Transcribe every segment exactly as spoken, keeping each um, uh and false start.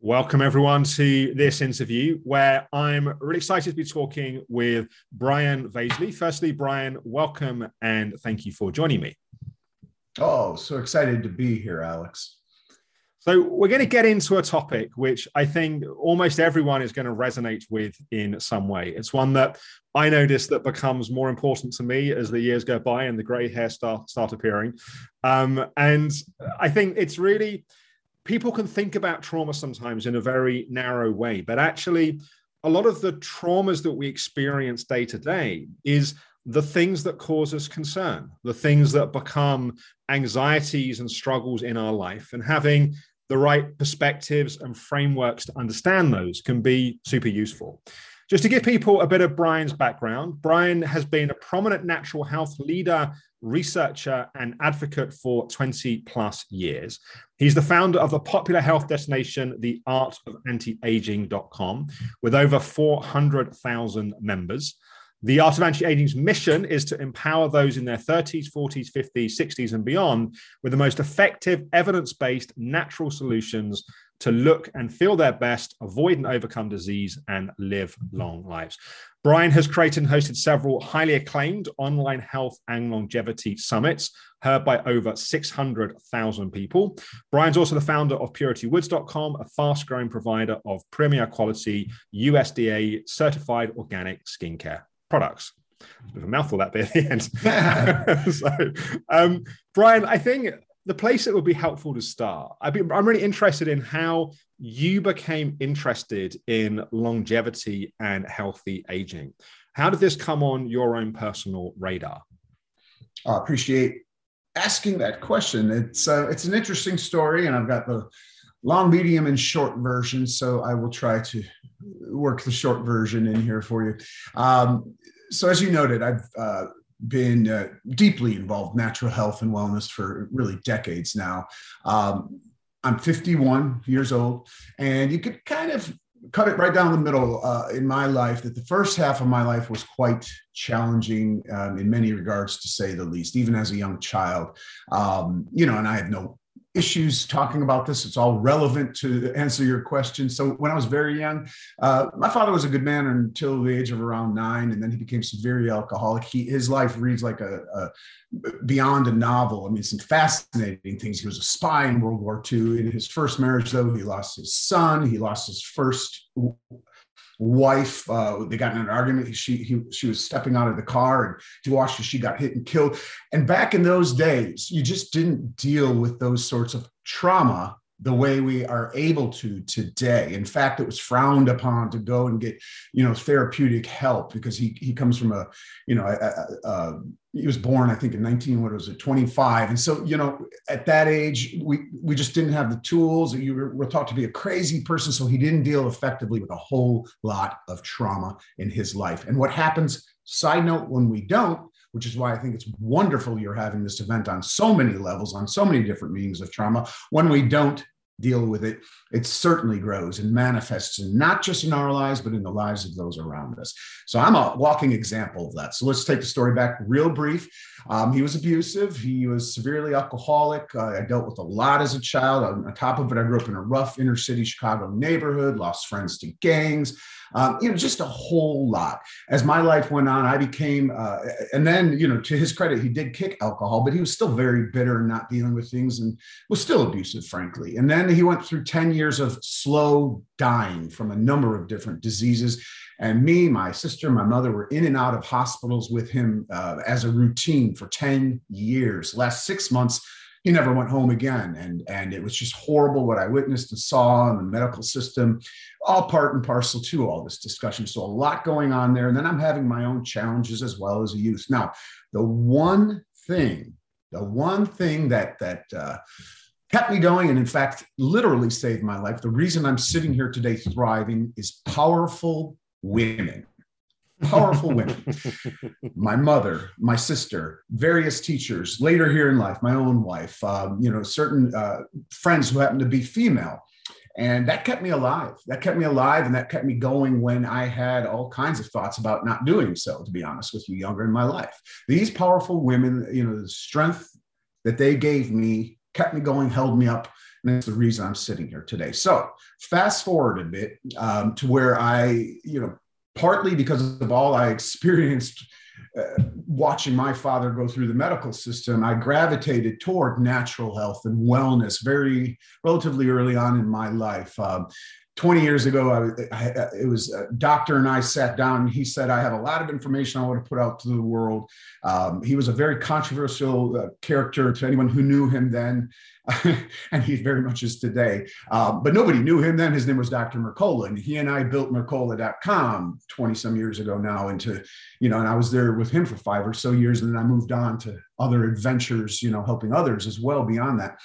Welcome, everyone, to this interview where I'm really excited to be talking with Brian Vaisley. Firstly, Brian, welcome and thank you for joining me. Oh, so excited to be here, Alex. So we're going to get into a topic which I think almost everyone is going to resonate with in some way. It's one that I notice that becomes more important to me as the years go by and the gray hair start, start appearing. Um, and I think it's really... People can think about trauma sometimes in a very narrow way, but actually a lot of the traumas that we experience day to day is the things that cause us concern, the things that become anxieties and struggles in our life, and having the right perspectives and frameworks to understand those can be super useful. Just to give people a bit of Brian's background, Brian has been a prominent natural health leader, researcher, and advocate for twenty plus years. He's the founder of the popular health destination, the art of anti aging dot com, with over four hundred thousand members. The Art of Anti-Aging's mission is to empower those in their thirties, forties, fifties, sixties, and beyond with the most effective, evidence-based natural solutions to look and feel their best, avoid and overcome disease, and live long lives. Brian has created and hosted several highly acclaimed online health and longevity summits, heard by over six hundred thousand people. Brian's also the founder of Purity Woods dot com, a fast-growing provider of premier quality U S D A certified organic skincare products. It's a bit of a mouthful, that bit at the end. so, um, Brian, I think the place that would be helpful to start, I'd be, I'm really interested in how you became interested in longevity and healthy aging. How did this come on your own personal radar? I appreciate asking that question. It's uh, it's an interesting story, and I've got the long, medium, and short version, so I will try to work the short version in here for you. Um, so as you noted, I've uh, been uh, deeply involved in natural health and wellness for really decades now. Um, I'm fifty-one years old, and you could kind of cut it right down the middle uh, in my life that the first half of my life was quite challenging um, in many regards, to say the least, even as a young child. Um, you know, and I had no issues talking about this. It's all relevant to answer your question. So when I was very young, uh, my father was a good man until the age of around nine, and then he became severely alcoholic. He, his life reads like a, a beyond a novel. I mean, some fascinating things. He was a spy in World War Two. In his first marriage, though, he lost his son. He lost his first wife. Uh, they got in an argument. She he, she was stepping out of the car, and to watch as she got hit and killed. And back in those days, you just didn't deal with those sorts of trauma the way we are able to today. In fact, it was frowned upon to go and get, you know, therapeutic help, because he he comes from a, you know, a, a, a, he was born, I think, in nineteen, what was it, twenty-five. And so, you know, at that age, we we just didn't have the tools. You were, were thought to be a crazy person. So he didn't deal effectively with a whole lot of trauma in his life. And what happens, side note, when we don't, which is why I think it's wonderful you're having this event on so many levels, on so many different meanings of trauma. When we don't deal with it, it certainly grows and manifests, and not just in our lives, but in the lives of those around us. So I'm a walking example of that. So let's take the story back real brief. Um, he was abusive. He was severely alcoholic. Uh, I dealt with a lot as a child. On top of it, I grew up in a rough inner city Chicago neighborhood, lost friends to gangs. Um, you know, just a whole lot. As my life went on, I became, uh, and then, you know, to his credit, he did kick alcohol, but he was still very bitter and not dealing with things, and was still abusive, frankly. And then he went through ten years of slow dying from a number of different diseases. And me, my sister, my mother were in and out of hospitals with him uh, as a routine for ten years. Last six months, he never went home again. And, and it was just horrible what I witnessed and saw in the medical system, all part and parcel to all this discussion. So a lot going on there. And then I'm having my own challenges as well as a youth. Now, the one thing, the one thing that, that uh, kept me going, and in fact, literally saved my life, the reason I'm sitting here today thriving, is powerful women. Powerful women. My mother, my sister, various teachers, later here in life, my own wife, um, you know, certain uh, friends who happen to be female. And that kept me alive. That kept me alive. And that kept me going when I had all kinds of thoughts about not doing so, to be honest with you, younger in my life. These powerful women, you know, the strength that they gave me kept me going, held me up. And that's the reason I'm sitting here today. So fast forward a bit um, to where I, you know, partly because of all I experienced uh, watching my father go through the medical system, I gravitated toward natural health and wellness very relatively early on in my life. Um, twenty years ago, I, I, it was a doctor and I sat down and he said, I have a lot of information I want to put out to the world. Um, he was a very controversial uh, character to anyone who knew him then. And he very much is today. Um, but nobody knew him then. His name was Doctor Mercola. And he and I built Mercola dot com twenty some years ago now into, you know, and I was there with him for five or so years. And then I moved on to other adventures, you know, helping others as well beyond that.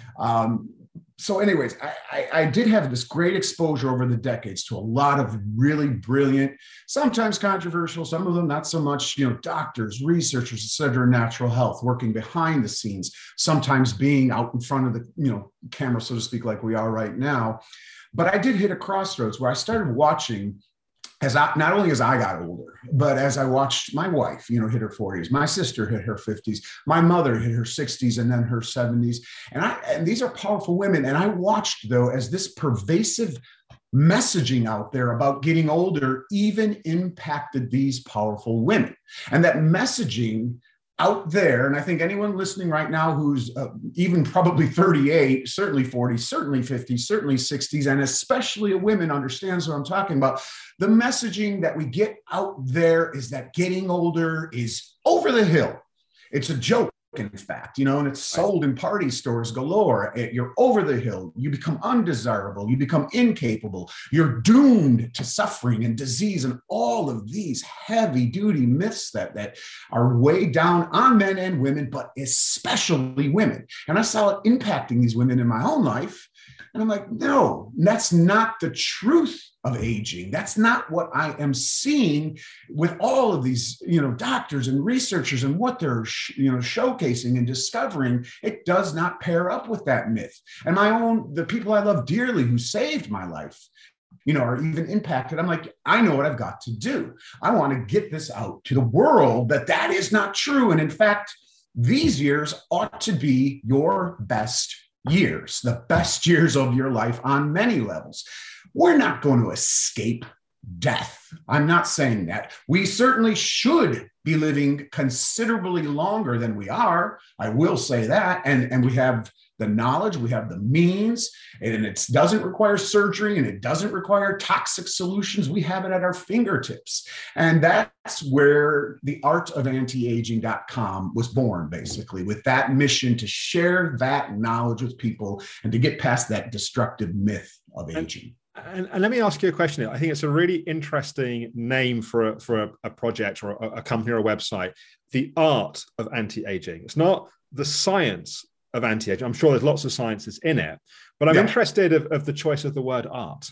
Um, So anyways, I, I, I did have this great exposure over the decades to a lot of really brilliant, sometimes controversial, some of them not so much, you know, doctors, researchers, et cetera, natural health, working behind the scenes, sometimes being out in front of the, you know, camera, so to speak, like we are right now. But I did hit a crossroads where I started watching as I, not only as I got older, but as I watched my wife, you know, hit her forties, my sister hit her fifties, my mother hit her sixties and then her seventies. And I, and these are powerful women. And I watched though, as this pervasive messaging out there about getting older even impacted these powerful women. And that messaging out there, and I think anyone listening right now who's uh, even probably thirty-eight, certainly forty, certainly fifty, certainly sixties, and especially a woman understands what I'm talking about. The messaging that we get out there is that getting older is over the hill. It's a joke, in fact, you know, and it's sold in party stores galore. You're over the hill. You become undesirable. You become incapable. You're doomed to suffering and disease and all of these heavy duty myths that, that are weighed down on men and women, but especially women. And I saw it impacting these women in my own life. And I'm like, no, that's not the truth of aging. That's not what I am seeing with all of these, you know, doctors and researchers and what they're, you know, showcasing and discovering. It does not pair up with that myth. And my own, the people I love dearly who saved my life, you know, are even impacted. I'm like, I know what I've got to do. I want to get this out to the world that that is not true. And in fact, these years ought to be your best years, the best years of your life on many levels. We're not going to escape death. I'm not saying that. We certainly should be living considerably longer than we are. I will say that. And, and we have the knowledge, we have the means, and it doesn't require surgery and it doesn't require toxic solutions. We have it at our fingertips. And that's where the art of anti aging dot com was born, basically, with that mission to share that knowledge with people and to get past that destructive myth of aging. And, and let me ask you a question. I think it's a really interesting name for a, for a, a project or a, a company or a website, the art of anti-aging. It's not the science of anti-aging. I'm sure there's lots of sciences in it, but I'm yeah. interested of, of the choice of the word art.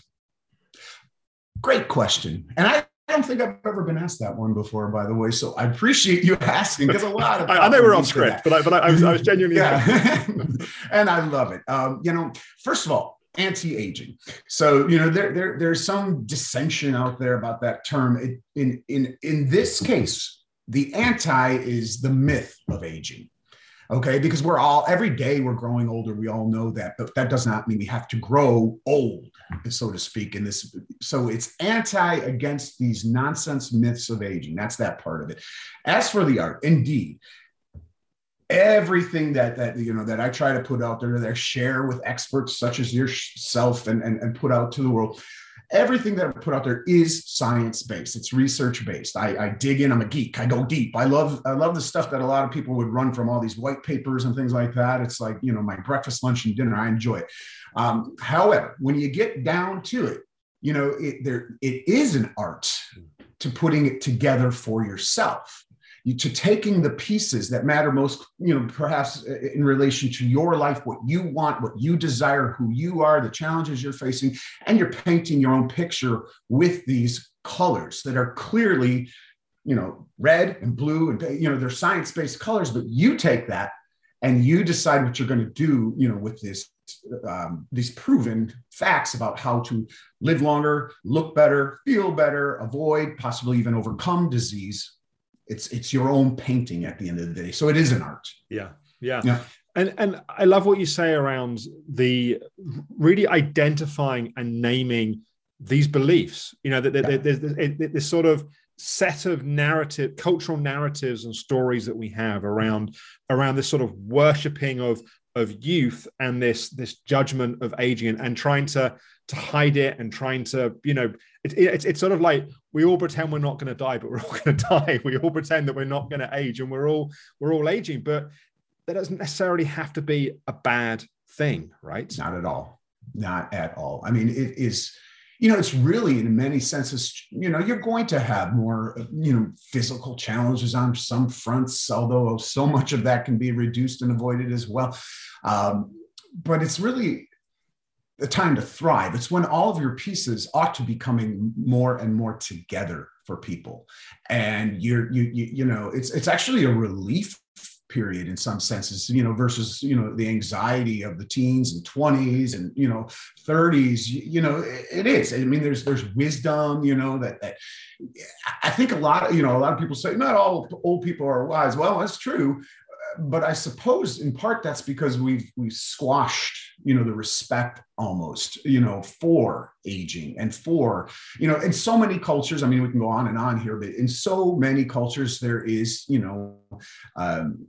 Great question. And I I don't think I've ever been asked that one before, by the way. So I appreciate you asking, because a lot of I know we're off script, but I, but I, I, was, I was genuinely yeah. And I love it. Um, you know, first of all, anti-aging. So, you know, there, there, there's some dissension out there about that term. It, in, in, in this case, the anti is the myth of aging. Okay, because we're all, every day we're growing older. We all know that, but that does not mean we have to grow old, so to speak, in this. So it's anti against these nonsense myths of aging. That's that part of it. As for the art, indeed, everything that, that, you know, that I try to put out there, that I share with experts such as yourself and, and, and put out to the world, everything that I put out there is science-based. It's research-based. I, I dig in. I'm a geek. I go deep. I love, I love the stuff that a lot of people would run from, all these white papers and things like that. It's like, you know, my breakfast, lunch, and dinner. I enjoy it. Um, however, when you get down to it, you know, it, there, it is an art to putting it together for yourself. You, to taking the pieces that matter most, you know, perhaps in relation to your life, what you want, what you desire, who you are, the challenges you're facing, and you're painting your own picture with these colors that are clearly, you know, red and blue, and, you know, they're science-based colors, but you take that and you decide what you're going to do, you know, with this, um, these proven facts about how to live longer, look better, feel better, avoid, possibly even overcome disease. It's it's your own painting at the end of the day. So it is an art. Yeah. Yeah. Yeah. And and I love what you say around the really identifying and naming these beliefs. You know, that Yeah. there's this sort of set of narrative, cultural narratives and stories that we have around around this sort of worshipping of of youth and this this judgment of aging, and, and trying to to hide it and trying to, you know, it, it, it's it's sort of like we all pretend we're not going to die, but we're all going to die. We all pretend that we're not going to age, and we're all we're all aging, but that doesn't necessarily have to be a bad thing, right? Not at all. Not at all. I mean, it is, you know, it's really in many senses, you know, you're going to have more, you know, physical challenges on some fronts, although so much of that can be reduced and avoided as well. Um, but it's really the time to thrive. It's when all of your pieces ought to be coming more and more together for people. And you're, you, you, you know, it's, it's actually a relief period in some senses, you know, versus, you know, the anxiety of the teens and twenties and, you know, thirties, you, you know, it, it is. I mean, there's, there's wisdom, you know, that, that I think a lot of, you know, a lot of people say not all old people are wise. Well, that's true. But I suppose in part that's because we've, we've squashed, you know, the respect almost, you know, for aging and for, you know, in so many cultures, I mean, we can go on and on here, but in so many cultures, there is, you know, um,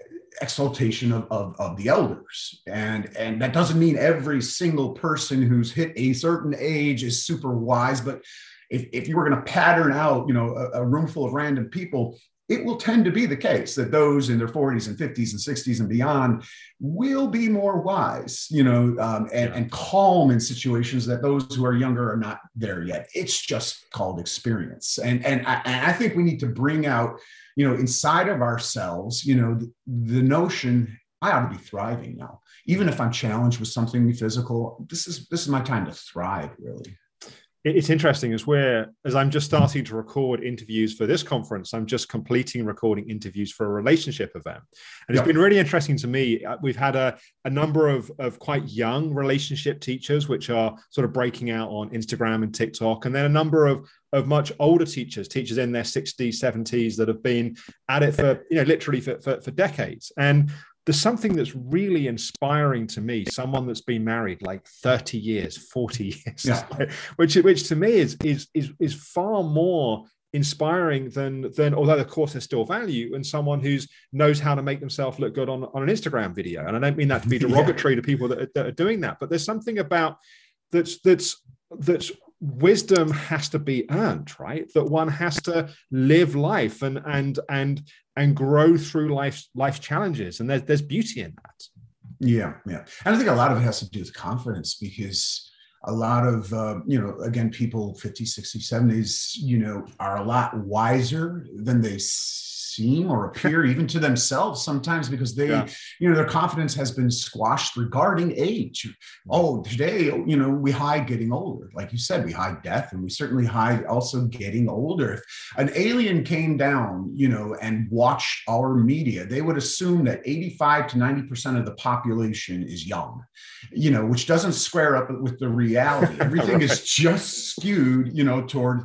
exaltation of, of, of the elders. And, and that doesn't mean every single person who's hit a certain age is super wise, but if, if you were going to pattern out, you know, a, a room full of random people, it will tend to be the case that those in their forties and fifties and sixties and beyond will be more wise, you know, um, and, Yeah. and calm in situations that those who are younger are not there yet. It's just called experience. And, and, I, and I think we need to bring out, you know, inside of ourselves, you know, the, the notion, I ought to be thriving now. Even if I'm challenged with something physical, this is, this is my time to thrive, really. It's interesting as we're, as I'm just starting to record interviews for this conference, I'm just completing recording interviews for a relationship event. And it's Yep. been really interesting to me. We've had a, a number of, of quite young relationship teachers, which are sort of breaking out on Instagram and TikTok. And then a number of, of much older teachers, teachers in their sixties, seventies that have been at it for, you know, literally for, for, for decades. And there's something that's really inspiring to me, someone that's been married like thirty years, forty years, Yeah. which, which to me is, is, is, is far more inspiring than, than, although of course there's still value in someone who knows how to make themselves look good on, on an Instagram video. And I don't mean that to be derogatory yeah. to people that are, that are doing that, but there's something about that's, that's, that's, wisdom has to be earned, right? That one has to live life and and and and grow through life's life's challenges, and there's there's beauty in that. Yeah, yeah, and I think a lot of it has to do with confidence, because a lot of uh, you know, again, people fifties, sixties, seventies, you know, are a lot wiser than they seem or appear, even to themselves sometimes, because they, yeah. you know, their confidence has been squashed regarding age. Oh, today, you know, we hide getting older. Like you said, we hide death, and we certainly hide also getting older. If an alien came down, you know, and watched our media, they would assume that eighty-five to ninety percent of the population is young, you know, which doesn't square up with the reality. Everything right. is just skewed, you know, toward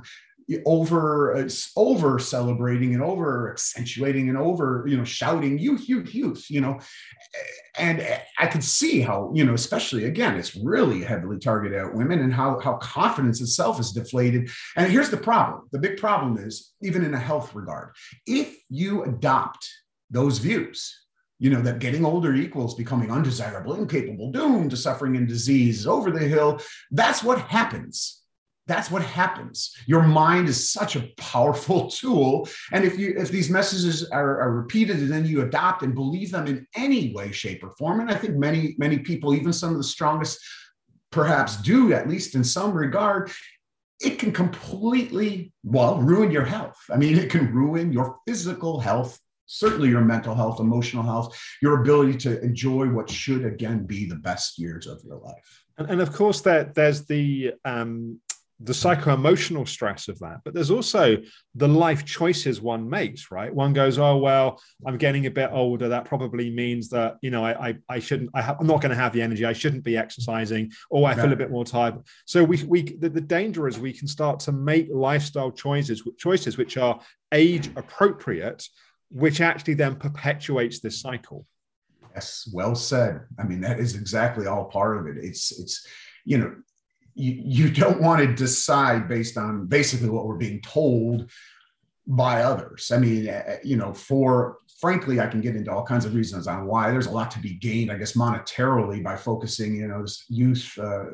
over uh, over celebrating and over accentuating and over, you know, shouting youth, youth, youth, you know. And I could see how, you know, especially again, it's really heavily targeted at women, and how how confidence itself is deflated. And here's the problem. The big problem is, even in a health regard, if you adopt those views, you know, that getting older equals becoming undesirable, incapable, doomed to suffering and disease, over the hill, that's what happens. That's what happens. Your mind is such a powerful tool. And if you if these messages are, are repeated and then you adopt and believe them in any way, shape, or form, and I think many, many people, even some of the strongest, perhaps do, at least in some regard, it can completely, well, ruin your health. I mean, it can ruin your physical health, certainly your mental health, emotional health, your ability to enjoy what should, again, be the best years of your life. And, and of course, there, there's the... Um... the psycho-emotional stress of that, but there's also the life choices one makes, right? One goes, oh, well, I'm getting a bit older. That probably means that, you know, I I, I shouldn't, I ha- I'm not going to have the energy. I shouldn't be exercising, or I feel yeah. a bit more tired. So we, we the, the danger is we can start to make lifestyle choices, choices which are age appropriate, which actually then perpetuates this cycle. Yes, well said. I mean, that is exactly all part of it. It's, it's, you know, you, you don't want to decide based on basically what we're being told by others. I mean, you know, for frankly, I can get into all kinds of reasons on why. There's a lot to be gained, I guess, monetarily by focusing, you know, this youth uh,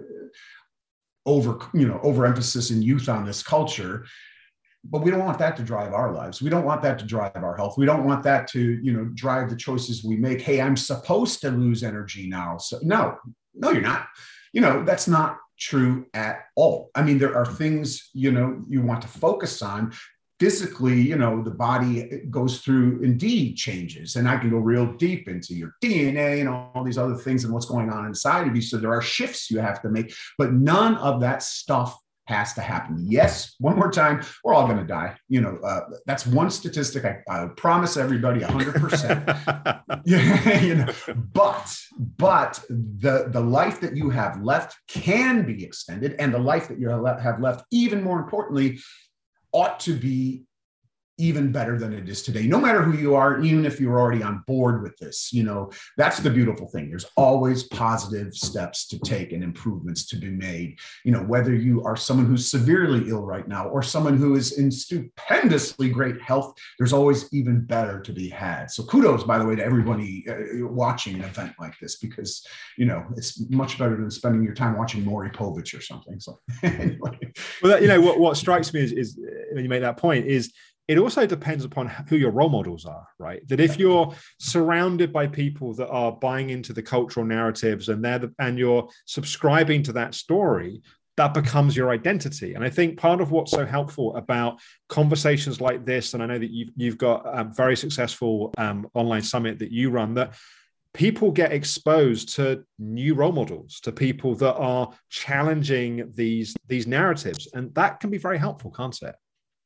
over, you know, overemphasis in youth on this culture. But we don't want that to drive our lives. We don't want that to drive our health. We don't want that to, you know, drive the choices we make. Hey, I'm supposed to lose energy now. So no, no, you're not. You know, that's not true at all. I mean, there are things, you know, you want to focus on. Physically, you know, the body goes through indeed changes, and I can go real deep into your D N A and all these other things and what's going on inside of you. So there are shifts you have to make, but none of that stuff has to happen. Yes, one more time, we're all going to die. You know, uh, that's one statistic I, I promise everybody one hundred percent. Yeah, you know, but, but the, the life that you have left can be extended, and the life that you have left, even more importantly, ought to be even better than it is today, no matter who you are, even if you're already on board with this. You know, that's the beautiful thing. There's always positive steps to take and improvements to be made. You know, whether you are someone who's severely ill right now or someone who is in stupendously great health, there's always even better to be had. So kudos, by the way, to everybody uh, watching an event like this, because, you know, it's much better than spending your time watching Maury Povich or something. So anyway. Well, that, you know, what, what strikes me is, is when you make that point is, it also depends upon who your role models are, right? That if you're surrounded by people that are buying into the cultural narratives and they're the, and you're subscribing to that story, that becomes your identity. And I think part of what's so helpful about conversations like this, and I know that you've, you've got a very successful um, online summit that you run, that people get exposed to new role models, to people that are challenging these, these narratives. And that can be very helpful, can't it?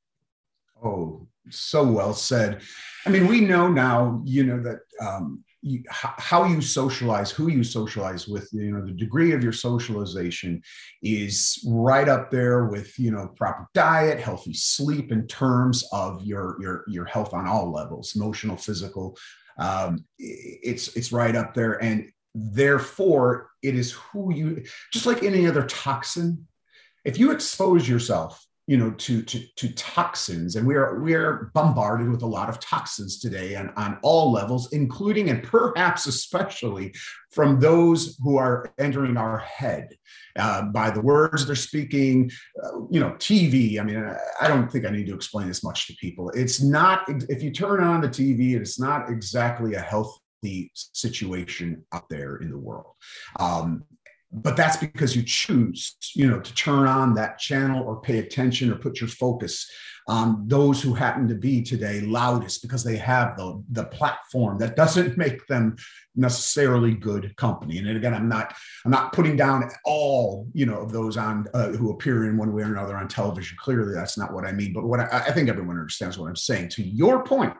Oh, so well said. I mean, we know now, you know, that um, you, how you socialize, who you socialize with, you know, the degree of your socialization is right up there with, you know, proper diet, healthy sleep in terms of your, your, your health on all levels, emotional, physical. Um, it's, it's right up there. And therefore, it is who you, just like any other toxin, if you expose yourself, you know, to, to, to toxins, and we are, we are bombarded with a lot of toxins today and on all levels, including and perhaps especially from those who are entering our head uh, by the words they're speaking, uh, you know, T V. I mean, I, I don't think I need to explain this much to people. It's not, if you turn on the T V, it's not exactly a healthy situation out there in the world. Um, But that's because you choose, you know, to turn on that channel or pay attention or put your focus on those who happen to be today loudest, because they have the, the platform that doesn't make them necessarily good company. And again, I'm not, I'm not putting down all, you know, of those on uh, who appear in one way or another on television. Clearly, that's not what I mean. But what I, I think everyone understands what I'm saying. To your point,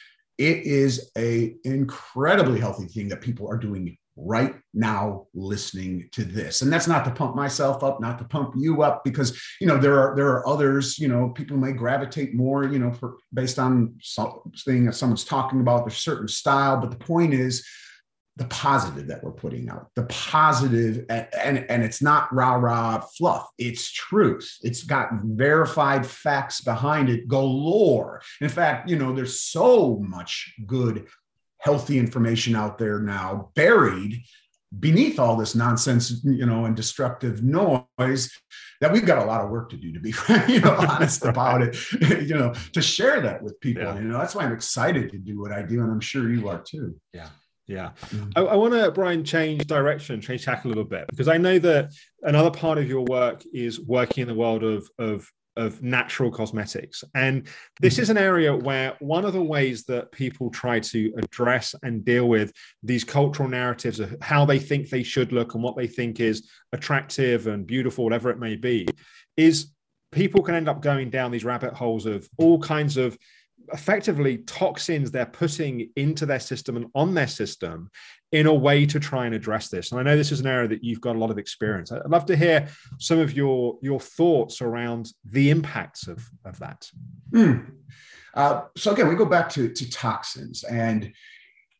it is a incredibly healthy thing that people are doing right now listening to this. And that's not to pump myself up, not to pump you up, because, you know, there are, there are others, you know, people may gravitate more, you know, for, based on something that someone's talking about, there's certain style. But the point is the positive that we're putting out, the positive, and, and, and it's not rah, rah fluff. It's truth. It's got verified facts behind it galore. In fact, you know, there's so much good healthy information out there now buried beneath all this nonsense, you know, and destructive noise, that we've got a lot of work to do, to be, you know, honest about it, you know, to share that with people. Yeah. You know, that's why I'm excited to do what I do. And I'm sure you are too. Yeah. Yeah. Mm-hmm. I, I want to, Brian, change direction, change tack a little bit, because I know that another part of your work is working in the world of, of of natural cosmetics. And this is an area where one of the ways that people try to address and deal with these cultural narratives of how they think they should look and what they think is attractive and beautiful, whatever it may be, is people can end up going down these rabbit holes of all kinds of effectively toxins they're putting into their system and on their system in a way to try and address this. And I know this is an area that you've got a lot of experience. I'd love to hear some of your, your thoughts around the impacts of, of that. Mm. Uh, so again, we go back to, to toxins, and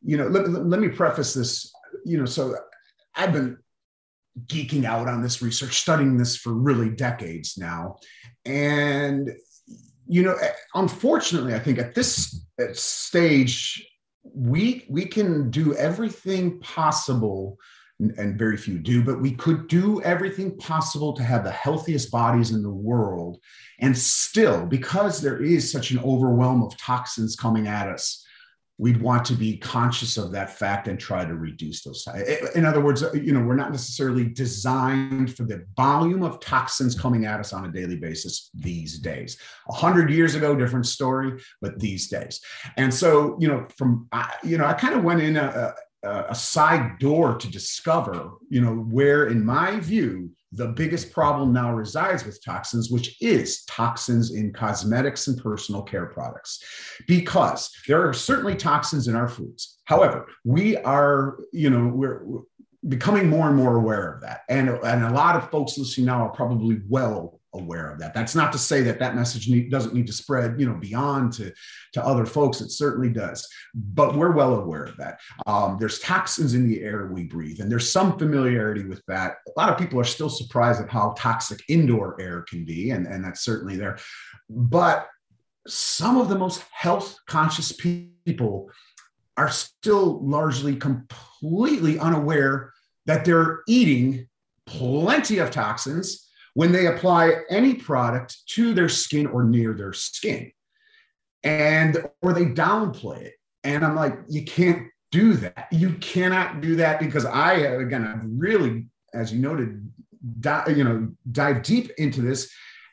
you know, let, let me preface this, you know, so I've been geeking out on this research, studying this for really decades now. And, you know, unfortunately, I think at this stage, we, we can do everything possible, and very few do, but we could do everything possible to have the healthiest bodies in the world. And still, because there is such an overwhelm of toxins coming at us, we'd want to be conscious of that fact and try to reduce those. In other words, you know, we're not necessarily designed for the volume of toxins coming at us on a daily basis these days. A hundred years ago, different story, but these days. And so, you know, from, you know, I kind of went in a, a, a side door to discover, you know, where, in my view, the biggest problem now resides with toxins, which is toxins in cosmetics and personal care products, because there are certainly toxins in our foods. However, we are, you know, we're becoming more and more aware of that. And, and a lot of folks listening now are probably well aware of that. That's not to say that that message need, doesn't need to spread, you know, beyond to, to other folks. It certainly does, but we're well aware of that. Um, there's toxins in the air we breathe, and there's some familiarity with that. A lot of people are still surprised at how toxic indoor air can be, and, and that's certainly there. But some of the most health conscious people are still largely completely unaware that they're eating plenty of toxins when they apply any product to their skin or near their skin, and or they downplay it. And I'm like, you can't do that. You cannot do that, because I, again, I've really, as you noted, di- you know, dive deep into this.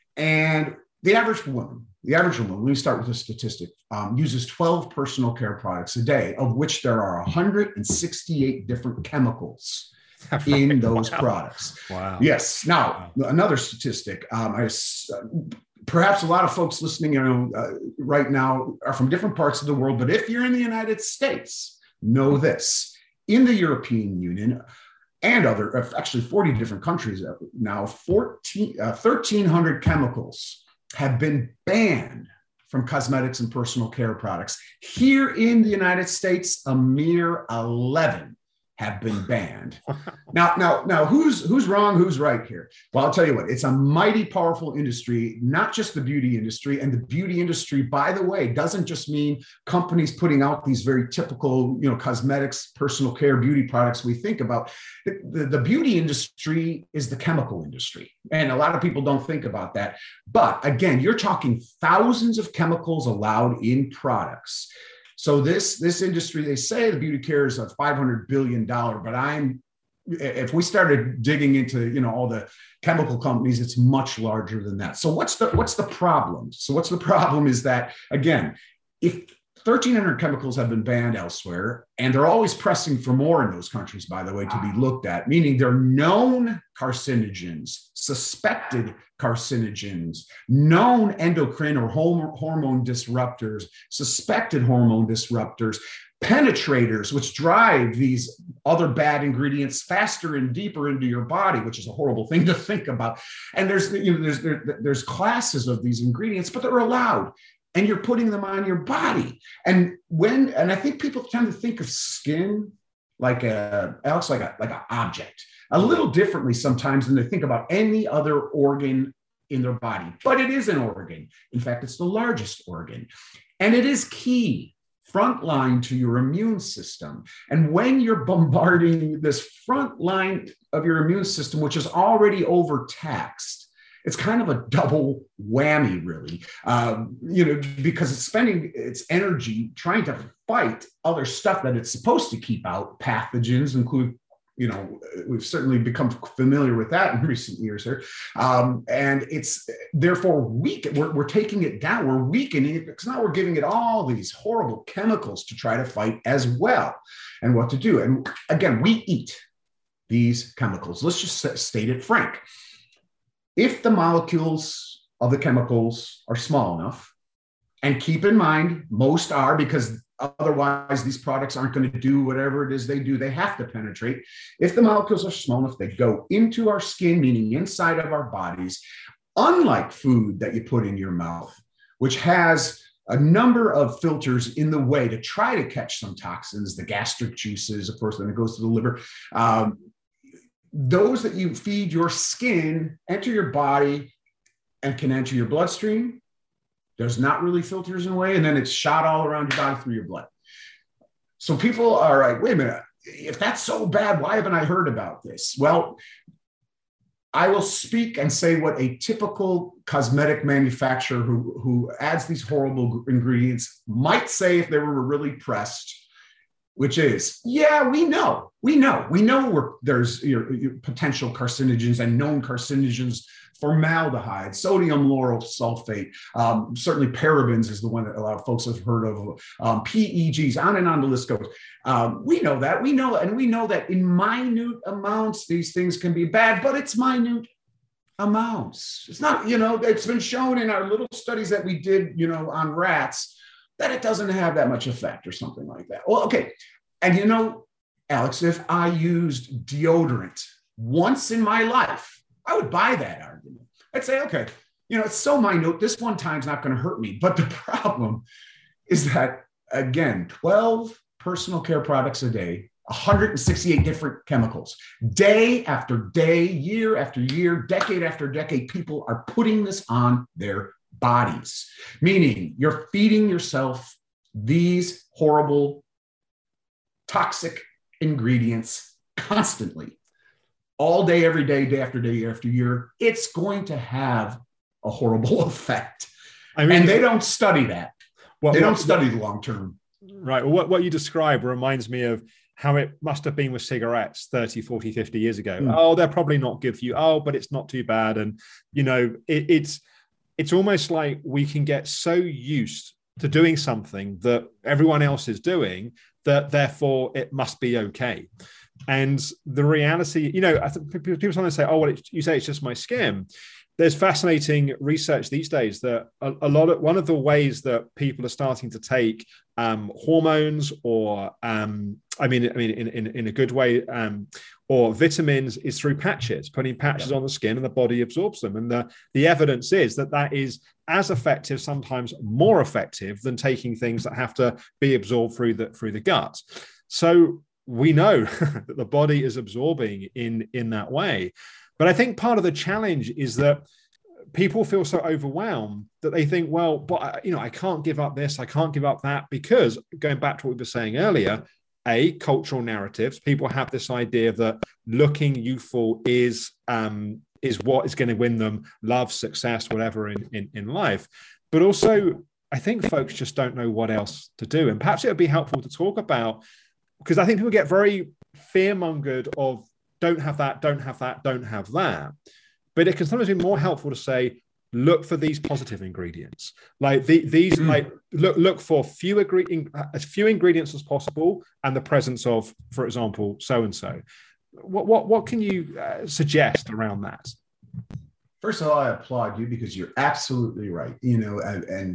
And the average woman, the average woman, let me start with a statistic, um, uses twelve personal care products a day, of which there are one hundred sixty-eight different chemicals in those wow. products. Wow. Yes. Now, wow. another statistic, um, I, uh, perhaps a lot of folks listening, you know, uh, right now are from different parts of the world, but if you're in the United States, know this: in the European Union and other, actually forty different countries now, fourteen, uh, thirteen hundred chemicals have been banned from cosmetics and personal care products. Here in the United States, a mere eleven have been banned. Now, now, now, who's who's wrong? Who's right here? Well, I'll tell you what, it's a mighty powerful industry, not just the beauty industry. And the beauty industry, by the way, doesn't just mean companies putting out these very typical, you know, cosmetics, personal care, beauty products we think about. The, the, the beauty industry is the chemical industry. And a lot of people don't think about that. But again, you're talking thousands of chemicals allowed in products. So this, this industry, they say the beauty care is a five hundred billion dollars, but I'm, if we started digging into, you know, all the chemical companies, it's much larger than that. So what's the, what's the problem? So what's the problem is that, again, if thirteen hundred chemicals have been banned elsewhere, and they're always pressing for more in those countries, by the way, to be looked at, meaning they're known carcinogens, suspected carcinogens, known endocrine or hormone disruptors, suspected hormone disruptors, penetrators, which drive these other bad ingredients faster and deeper into your body, which is a horrible thing to think about. And there's, you know, there's, there, there's classes of these ingredients, but they're allowed. And you're putting them on your body. And when, and I think people tend to think of skin like a, Alex, like a, like an object, a little differently sometimes than they think about any other organ in their body. But it is an organ. In fact, it's the largest organ. And it is key, front line to your immune system. And when you're bombarding this front line of your immune system, which is already overtaxed, it's kind of a double whammy, really, um, you know, because it's spending its energy trying to fight other stuff that it's supposed to keep out, pathogens, include, you know, we've certainly become familiar with that in recent years here. Um, and it's therefore weak. We're, we're taking it down. We're weakening it because now we're giving it all these horrible chemicals to try to fight as well, and what to do. And again, we eat these chemicals. Let's just state it frank. If the molecules of the chemicals are small enough, and keep in mind, most are, because otherwise these products aren't going to do whatever it is they do, they have to penetrate. If the molecules are small enough, they go into our skin, meaning inside of our bodies, unlike food that you put in your mouth, which has a number of filters in the way to try to catch some toxins, the gastric juices, of course, then it goes to the liver. Um, those that you feed your skin enter your body and can enter your bloodstream. There's not really filters in a way, and then it's shot all around your body through your blood. So people are like, wait a minute, if that's so bad, why haven't I heard about this? Well, I will speak and say what a typical cosmetic manufacturer who, who adds these horrible ingredients might say if they were really pressed, which is, yeah, we know, we know, we know we're, there's your, your potential carcinogens and known carcinogens, formaldehyde, sodium lauryl sulfate, um, certainly parabens is the one that a lot of folks have heard of, um, P E Gs, on and on the list goes. Um, we know that, we know, and we know that in minute amounts, these things can be bad, but it's minute amounts. It's not, you know, it's been shown in our little studies that we did, you know, on rats, that it doesn't have that much effect or something like that. Well, okay. And you know, Alex, if I used deodorant once in my life, I would buy that argument. I'd say, okay, you know, it's so minute, this one time's not going to hurt me. But the problem is that, again, twelve personal care products a day, one hundred sixty-eight different chemicals, day after day, year after year, decade after decade, people are putting this on their bodies, meaning you're feeding yourself these horrible, toxic ingredients constantly. All day, every day, day after day, year after year, it's going to have a horrible effect. I mean, and they don't study that. What, they don't what, study the long term. Right. Well, what, what you describe reminds me of how it must have been with cigarettes thirty, forty, fifty years ago. Mm. Oh, they're probably not good for you. Oh, but it's not too bad. And, you know, it, it's it's almost like we can get so used to doing something that everyone else is doing that therefore it must be okay. And the reality, you know, I think people sometimes say, oh, well, it, you say it's just my skin. There's fascinating research these days that a, a lot of, one of the ways that people are starting to take um, hormones or, um, I mean, I mean, in, in, in a good way, um, or vitamins is through patches, putting patches yeah. on the skin and the body absorbs them. And the, the evidence is that that is as effective, sometimes more effective than taking things that have to be absorbed through the, through the gut. So we know that the body is absorbing in, in that way. But I think part of the challenge is that people feel so overwhelmed that they think, well, but you know, I can't give up this, I can't give up that, because going back to what we were saying earlier, A, cultural narratives, people have this idea that looking youthful is um, is what is going to win them love, success, whatever in, in, in life. But also, I think folks just don't know what else to do. And perhaps it would be helpful to talk about, because I think people get very fear-mongered of don't have that, don't have that, don't have that. But it can sometimes be more helpful to say, look for these positive ingredients. Like the, these, mm. like look look for few agree- as few ingredients as possible, and the presence of, for example, so and so. What what what can you uh, suggest around that? First of all, I applaud you because you're absolutely right. You know, and, and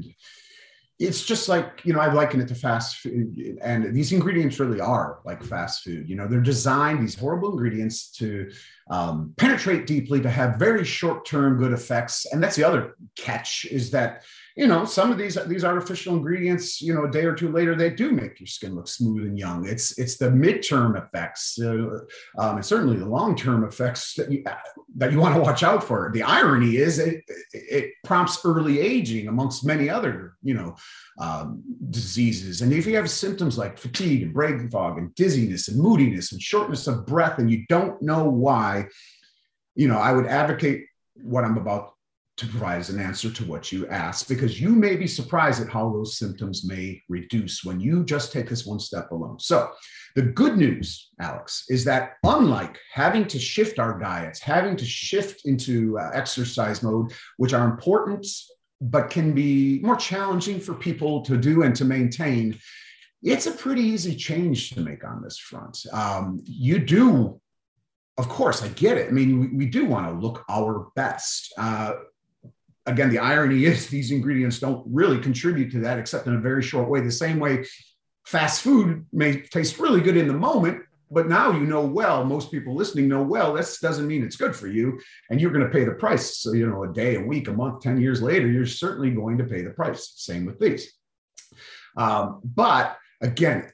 it's just like, you know, I liken it to fast food, and these ingredients really are like fast food. You know, they're designed, these horrible ingredients, to um, penetrate deeply, to have very short-term good effects. And that's the other catch, is that, you know, some of these these artificial ingredients, you know, a day or two later, they do make your skin look smooth and young. It's it's the midterm effects, uh, um, and certainly the long-term effects that you that you want to watch out for. The irony is it, it prompts early aging amongst many other, you know, um, diseases. And if you have symptoms like fatigue and brain fog and dizziness and moodiness and shortness of breath, and you don't know why, you know, I would advocate what I'm about to provide as an answer to what you asked, because you may be surprised at how those symptoms may reduce when you just take this one step alone. So the good news, Alex, is that unlike having to shift our diets, having to shift into uh, exercise mode, which are important, but can be more challenging for people to do and to maintain, it's a pretty easy change to make on this front. Um, you do, of course, I get it. I mean, we, we do want to look our best. Uh, Again, the irony is these ingredients don't really contribute to that, except in a very short way. The same way fast food may taste really good in the moment, but now you know well, most people listening know well, this doesn't mean it's good for you, and you're going to pay the price. So, you know, a day, a week, a month, ten years later, you're certainly going to pay the price. Same with these. Um, but again,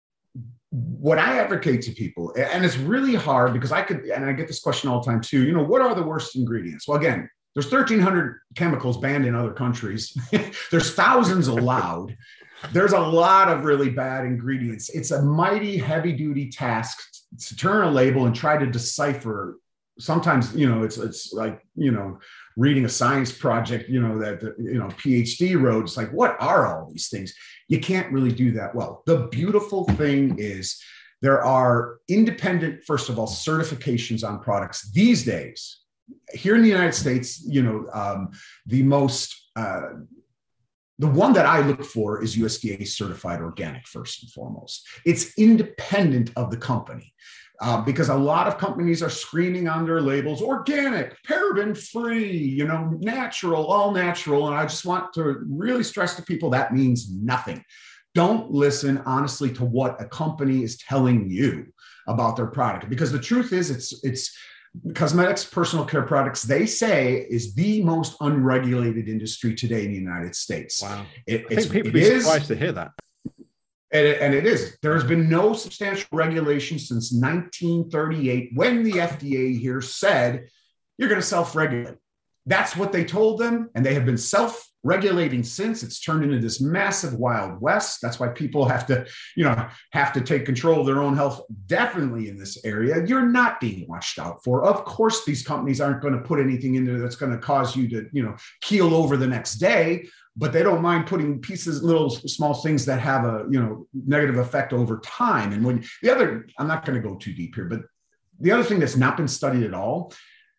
what I advocate to people, and it's really hard because I could, and I get this question all the time too, you know, what are the worst ingredients? Well, again, there's thirteen hundred chemicals banned in other countries. There's thousands allowed. There's a lot of really bad ingredients. It's a mighty heavy duty task to turn a label and try to decipher. Sometimes, you know, it's, it's like, you know, reading a science project, you know, that, you know, PhD wrote. It's like, what are all these things? You can't really do that well. The beautiful thing is there are independent, first of all, certifications on products these days. Here in the United States, you know, um, the most, uh, the one that I look for is U S D A certified organic, first and foremost. It's independent of the company. Uh, because a lot of companies are screaming on their labels, organic, paraben-free, you know, natural, all natural. And I just want to really stress to people that means nothing. Don't listen honestly to what a company is telling you about their product, because the truth is it's, it's cosmetics, personal care products, they say, is the most unregulated industry today in the United States. Wow. It, I think people it be is, surprised to hear that. And it, and it is. There has been no substantial regulation since nineteen thirty-eight, when the F D A here said, you're going to self-regulate. That's what they told them. And they have been self-regulating since. It's turned into this massive Wild West. That's why people have to, you know, have to take control of their own health. Definitely in this area, you're not being watched out for. Of course, these companies aren't going to put anything in there that's going to cause you to, you know, keel over the next day. But they don't mind putting pieces, little small things that have a, you know, negative effect over time. And when the other, I'm not going to go too deep here, but the other thing that's not been studied at all,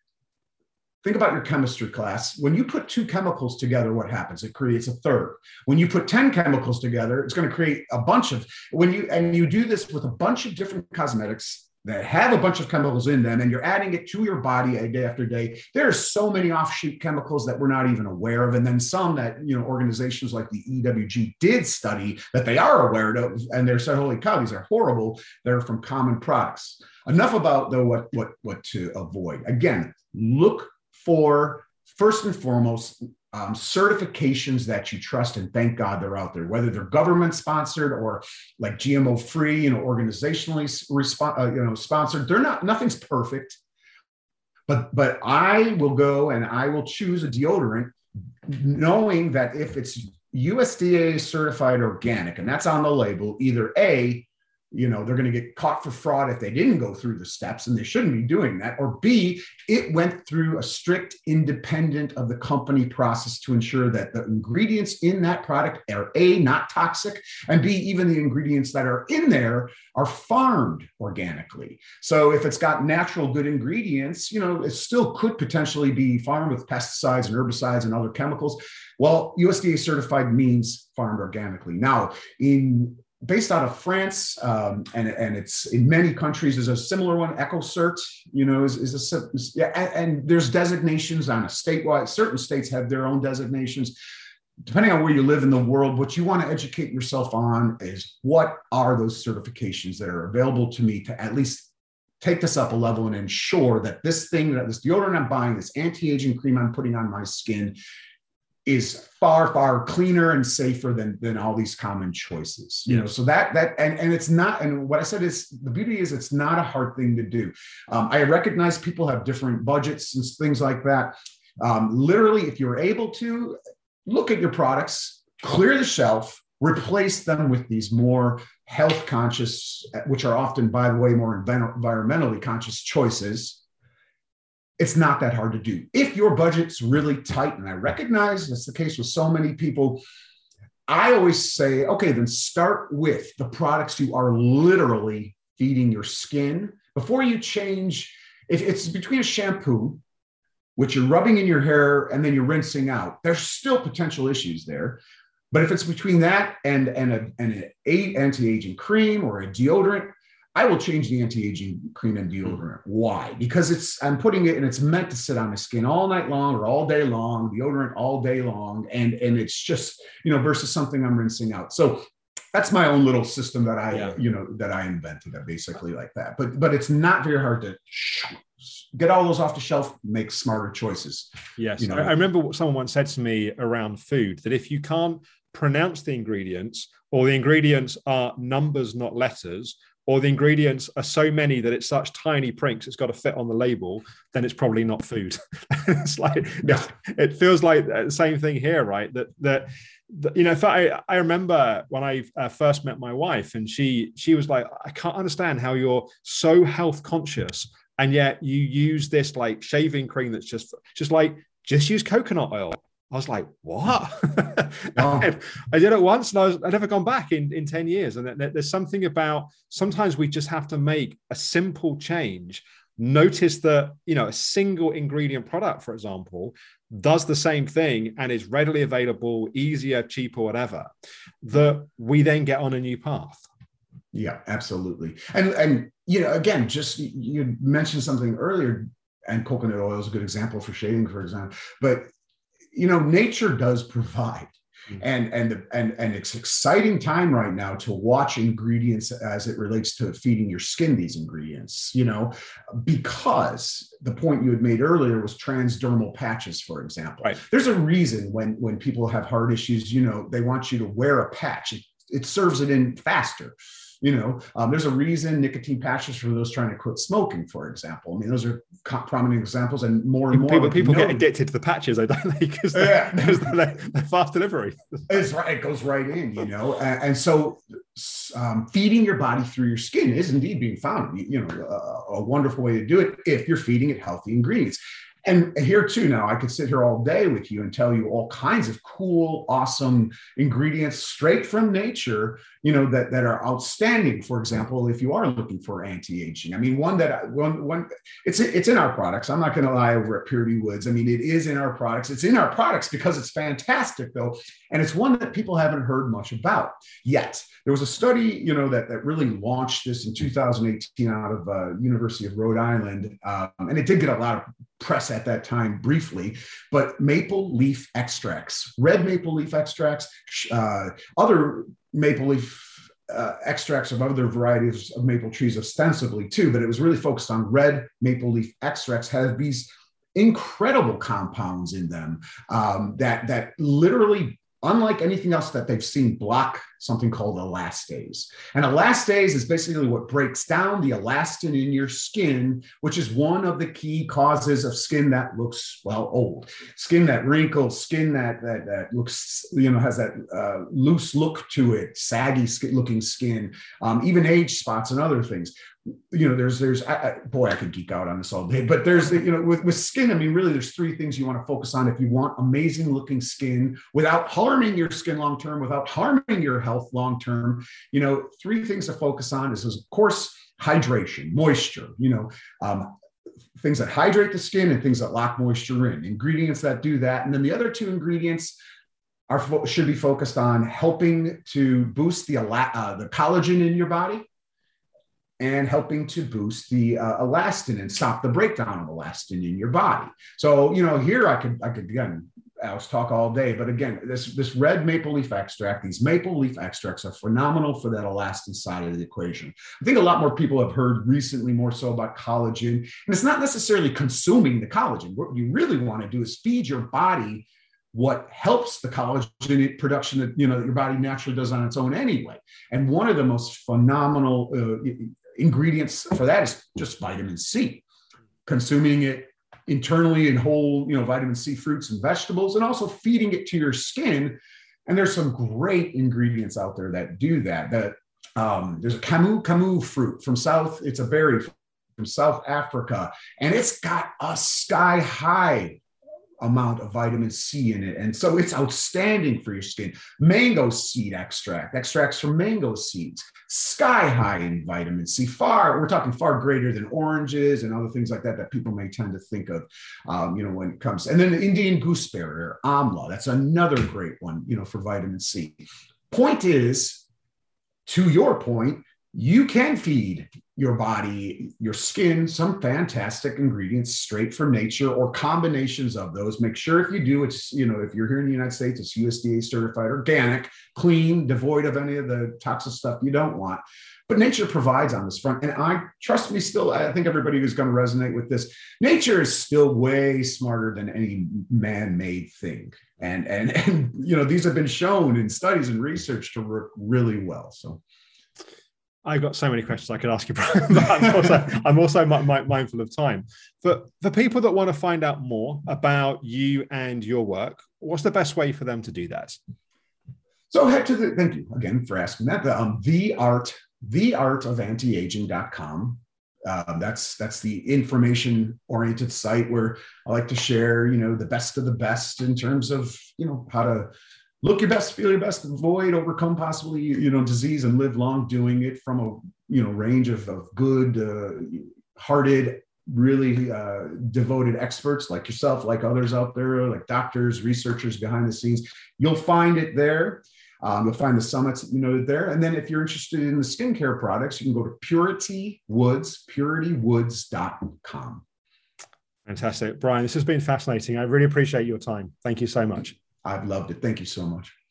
think about your chemistry class. When you put two chemicals together, what happens? It creates a third. When you put ten chemicals together, it's going to create a bunch of, when you, and you do this with a bunch of different cosmetics that have a bunch of chemicals in them, and you're adding it to your body a day after day. There are so many offshoot chemicals that we're not even aware of. And then some that, you know, organizations like the E W G did study that they are aware of. And they're saying, holy cow, these are horrible. They're from common products. Enough about though what, what, what to avoid. Again, look for, first and foremost, Um, certifications that you trust, and thank God they're out there, whether they're government sponsored or like G M O free, you know, organizationally resp- uh, you know, sponsored. They're not, nothing's perfect, but, but I will go and I will choose a deodorant knowing that if it's U S D A certified organic, and that's on the label, either A, you know, they're going to get caught for fraud if they didn't go through the steps, and they shouldn't be doing that. Or B, it went through a strict independent of the company process to ensure that the ingredients in that product are A, not toxic, and B, even the ingredients that are in there are farmed organically. So if it's got natural good ingredients, you know, it still could potentially be farmed with pesticides and herbicides and other chemicals. Well, U S D A certified means farmed organically. Now, in based out of France, um, and, and it's in many countries, there's a similar one, EcoCert, you know, is, is a, is, yeah, and, and there's designations on a statewide, certain states have their own designations. Depending on where you live in the world, what you want to educate yourself on is what are those certifications that are available to me to at least take this up a level and ensure that this thing, that this deodorant I'm buying, this anti-aging cream I'm putting on my skin, is far, far cleaner and safer than, than all these common choices. You know, so that, that, and, and it's not, and what I said is, the beauty is it's not a hard thing to do. Um, I recognize people have different budgets and things like that. Um, literally, if you're able to, look at your products, clear the shelf, replace them with these more health conscious, which are often, by the way, more environmentally conscious choices. It's not that hard to do. If your budget's really tight, and I recognize that's the case with so many people, I always say, okay, then start with the products you are literally feeding your skin before you change. If it's between a shampoo, which you're rubbing in your hair and then you're rinsing out, there's still potential issues there. But if it's between that and, and, a, and an anti-aging cream or a deodorant, I will change the anti-aging cream and deodorant. Why? Because it's, I'm putting it and it's meant to sit on my skin all night long or all day long, deodorant all day long. And, and it's just, you know, versus something I'm rinsing out. So that's my own little system that I, yeah. you know, that I invented, basically like that. But, but it's not very hard to get all those off the shelf, make smarter choices. Yes. You know? I remember what someone once said to me around food, that if you can't pronounce the ingredients, or the ingredients are numbers, not letters, or the ingredients are so many that it's such tiny prints it's got to fit on the label, then it's probably not food. It's like, yeah. It feels like the same thing here, right? That, that, that you know, if I, I remember when I uh, first met my wife, and she, she was like, I can't understand how you're so health conscious, and yet you use this like shaving cream that's just, just like, just use coconut oil. I was like, what? Oh. I did it once, and I was, I'd never gone back in, in ten years. And there's something about, sometimes we just have to make a simple change. Notice that, you know, a single ingredient product, for example, does the same thing and is readily available, easier, cheaper, whatever, that we then get on a new path. Yeah, absolutely. And, and, you know, again, just you mentioned something earlier, and coconut oil is a good example for shaving, for example, but you know, nature does provide, mm-hmm. and and and and it's exciting time right now to watch ingredients as it relates to feeding your skin these ingredients. You know, because the point you had made earlier was transdermal patches, for example. Right. There's a reason when when people have heart issues, you know, they want you to wear a patch. It, it serves it in faster. You know, um, there's a reason nicotine patches for those trying to quit smoking, for example. I mean, those are prominent examples, and more and more people, people get addicted to the patches, don't they? Because they're, yeah. they're, they're fast delivery. It's right; it goes right in, you know. And, and so, um, feeding your body through your skin is indeed being found. You know, a, a wonderful way to do it if you're feeding it healthy ingredients. And here too, now I could sit here all day with you and tell you all kinds of cool, awesome ingredients straight from nature, you know, that, that are outstanding. For example, if you are looking for anti-aging, I mean, one that one, one it's, it's in our products. I'm not going to lie over at Purity Woods. I mean, it is in our products. It's in our products because it's fantastic though. And it's one that people haven't heard much about yet. There was a study, you know, that, that really launched this in two thousand eighteen out of uh, University of Rhode Island. Um, and it did get a lot of press at that time briefly, but maple leaf extracts, red maple leaf extracts, uh, other maple leaf uh, extracts of other varieties of maple trees ostensibly too, but it was really focused on red maple leaf extracts, have these incredible compounds in them um, that, that literally, unlike anything else that they've seen, block something called elastase. And elastase is basically what breaks down the elastin in your skin, which is one of the key causes of skin that looks, well, old. Skin that wrinkles, skin that that, that looks, you know, has that uh, loose look to it, saggy skin, looking skin, um, even age spots and other things. You know, there's, there's, I, I, boy, I could geek out on this all day, but there's, you know, with, with skin, I mean, really, there's three things you want to focus on if you want amazing looking skin without harming your skin long term, without harming your health long term. You know, three things to focus on is, of course, hydration, moisture, you know, um, things that hydrate the skin and things that lock moisture in, ingredients that do that. And then the other two ingredients are should be focused on helping to boost the, uh, the collagen in your body, and helping to boost the uh, elastin and stop the breakdown of elastin in your body. So, you know, here I could, I could again, I was talk all day, but again, this, this red maple leaf extract, these maple leaf extracts are phenomenal for that elastin side of the equation. I think a lot more people have heard recently more so about collagen, and it's not necessarily consuming the collagen. What you really want to do is feed your body what helps the collagen production that, you know, that your body naturally does on its own anyway. And one of the most phenomenal uh, ingredients for that is just vitamin C. Consuming it internally in whole, you know, vitamin C fruits and vegetables, and also feeding it to your skin. And there's some great ingredients out there that do that. That um, there's a camu camu fruit from South. It's a berry from South Africa, and it's got a sky high amount of vitamin C in it. And so it's outstanding for your skin. Mango seed extract, extracts from mango seeds, sky high in vitamin C, far, we're talking far greater than oranges and other things like that, that people may tend to think of, um, you know, when it comes. And then the Indian gooseberry or amla, that's another great one, you know, for vitamin C. Point is, to your point, you can feed your body, your skin, some fantastic ingredients straight from nature or combinations of those. Make sure if you do, it's, you know, if you're here in the United States, it's U S D A certified, organic, clean, devoid of any of the toxic stuff you don't want. But nature provides on this front. And I trust me still, I think everybody who's going to resonate with this, nature is still way smarter than any man-made thing. And, and, and, you know, these have been shown in studies and research to work really well. So I've got so many questions I could ask you, Brian, but I'm also, I'm also mi- mi- mindful of time. But for people that want to find out more about you and your work, what's the best way for them to do that? So head to the, thank you again for asking that, the, um, the art, the art of anti-aging dot com. Um, that's that's the information-oriented site where I like to share, you know, the best of the best in terms of, you know, how to look your best, feel your best, avoid, overcome possibly, you know, disease and live long doing it from a, you know, range of, of good uh, hearted, really uh, devoted experts like yourself, like others out there, like doctors, researchers behind the scenes. You'll find it there. Um, you'll find the summits, you know, there. And then if you're interested in the skincare products, you can go to Purity Woods, purity woods dot com. Fantastic. Brian, this has been fascinating. I really appreciate your time. Thank you so much. I've loved it. Thank you so much.